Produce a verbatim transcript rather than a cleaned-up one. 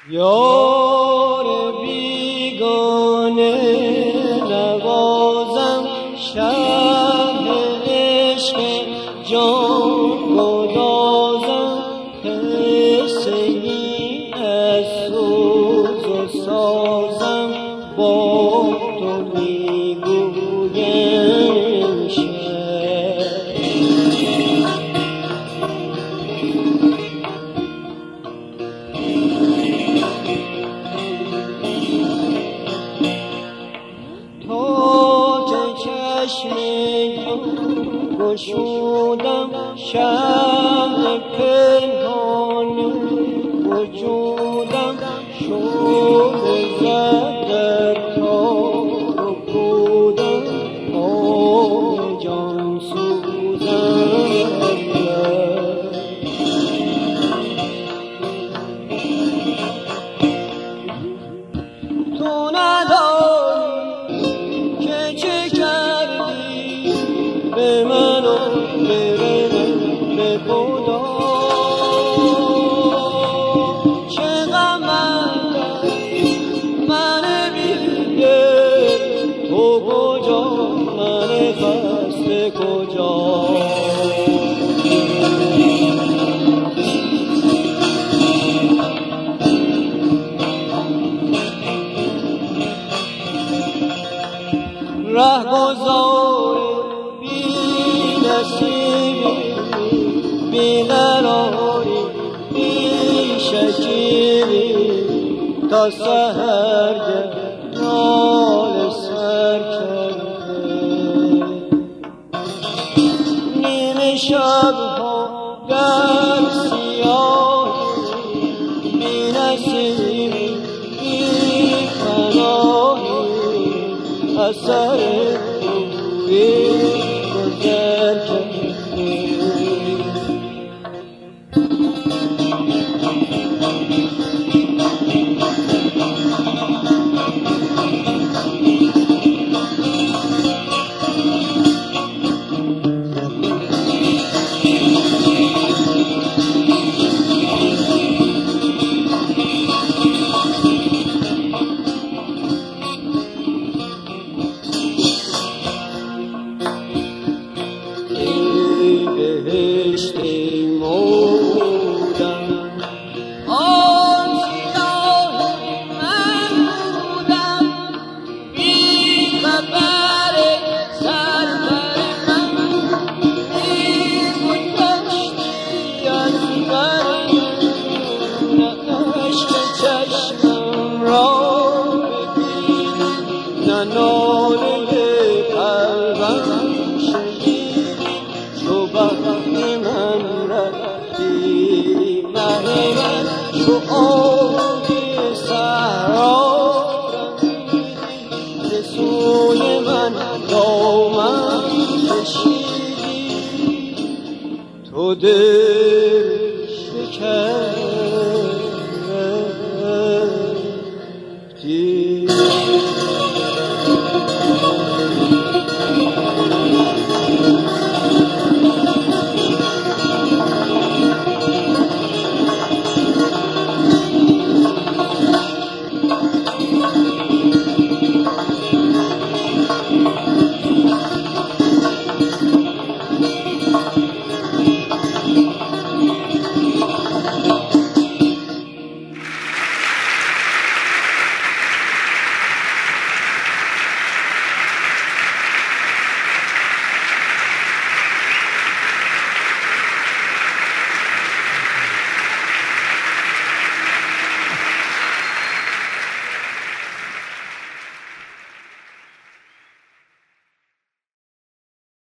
یار بیگانه نوازم شرح عشق جان گدازم حصه ای از سوز و سازم با تو میگویم شعر چشم گشودم شمع پنهان وجودم شد زد در تاب و بودم آب جان سوزم تو ندانی که چه کردی به من و به من به خدا چه غمت من بی‌دل تو کجا من خسته کجا رهگذار بی نصیبی بی قراری بی شکیبی تا سحرگه ناله سر کرده نیمه شبها در سیاهی بی نصیبی بی پناهی اثر